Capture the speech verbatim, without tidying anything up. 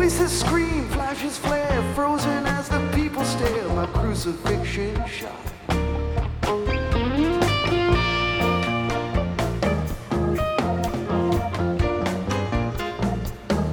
Voices scream, flashes flare, frozen as the people stare. My crucifixion shot.